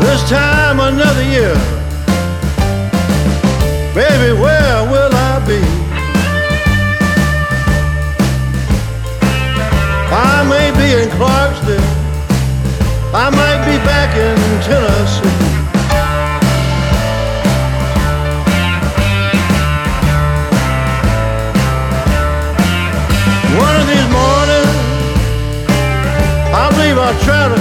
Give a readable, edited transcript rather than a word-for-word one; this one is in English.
This time another year, baby, where will I be? I may be in Clarksville, I might be back in Tennessee. One of these mornings, I believe I'll try to